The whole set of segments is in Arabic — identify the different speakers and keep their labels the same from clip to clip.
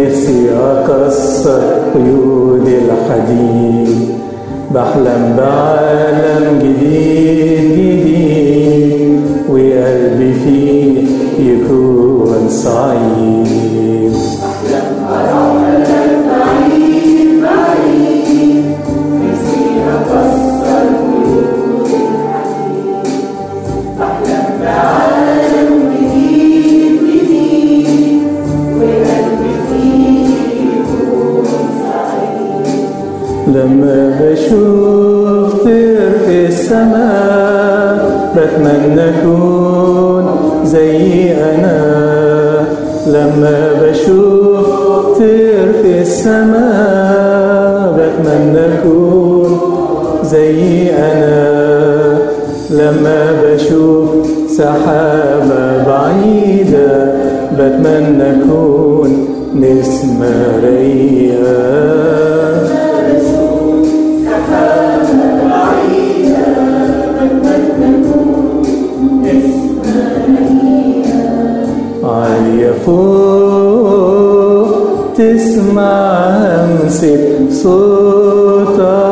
Speaker 1: نفسي أكسر قيود الحديد، بحلم بعالم جديد جديد وقلبي فيه يكون سعيد.
Speaker 2: بحلم بعالم بعيد بعيد، نفسي أكسر قيود الحديد، بحلم بعالم جديد جديد وقلبي فيه يكون سعيد.
Speaker 1: لما بشوف طير في السماء بتمنى أكون زي أنا. لما بشوف طير في السماء بتمنى أكون زي أنا. لما بشوف سحابة بعيدة بتمنى أكون نسمة ريئة. عالية فوق تسمع همسة صوتك.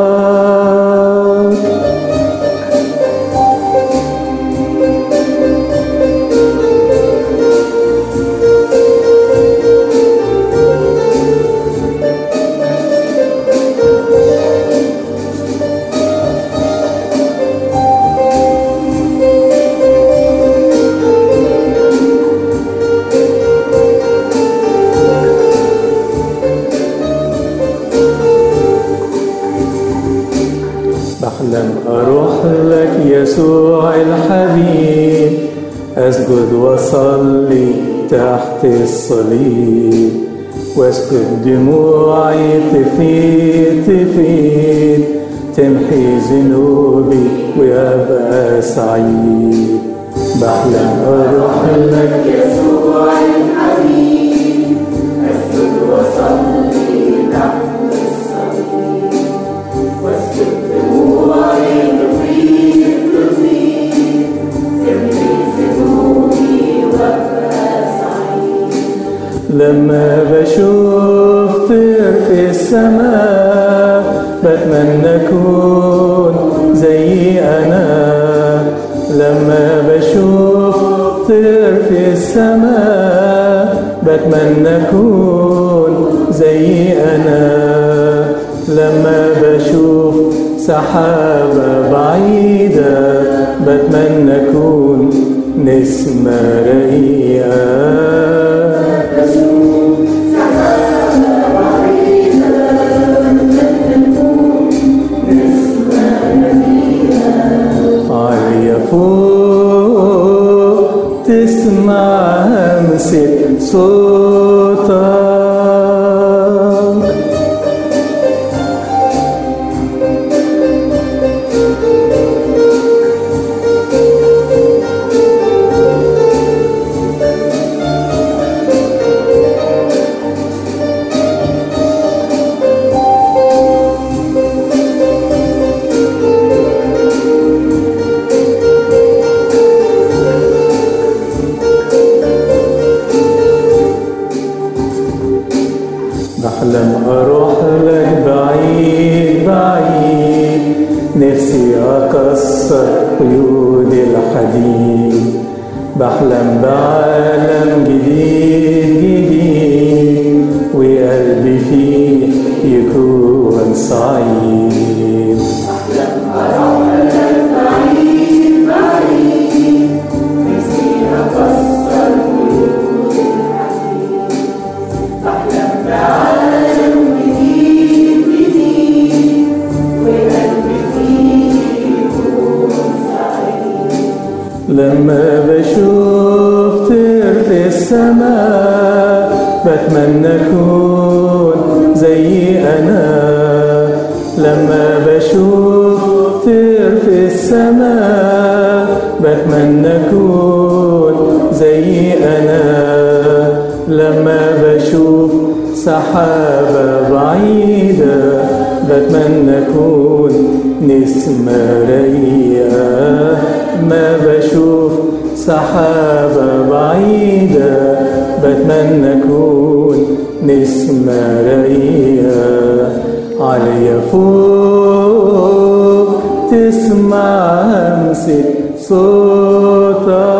Speaker 1: بحلم أروح لك يسوع الحبيب، أسجد وأصلي تحت الصليب، وأسكت دموعي تفيض تفيض، تمحي ذنوبي وأبقى سعيد. بحلم أروح لك
Speaker 2: يسوع الحبيب، أسجد وأصلي تحت الصليب، وأسكت دموعي تفيض تفيض، تمحي ذنوبي وأبقى سعيد.
Speaker 1: لما بشوف طير في السماء بتمنى أكون زي أنا. لما بشوف طير في السماء بتمنى أكون زي أنا. لما بشوف سحابة بعيدة بتمنى أكون نسمة ريئة. عالية فوق تسمع همسة صوتك. بحلم أروح لك بعيد بعيد، نفسي أكسر قيود الحديد، بحلم بعالم جديد جديد وقلبي فيه يكون سعيد.
Speaker 2: بحلم بعالم بعيد بعيد، نفسي أكسر قيود الحديد، بحلم بعالم جديد جديد وقلبي فيه يكون سعيد.
Speaker 1: لما بشوف طير في السماء بتمنى أكون زي أنا. لما بشوف طير في السماء بتمنى أكون زي أنا. لما بشوف سحابة بعيدة بتمنى أكون نسمة ريئة. ما بشوف سحابة بعيدة بتمنى أكون نسمة رقيقة عالية فوق، تسمع همسة صوتك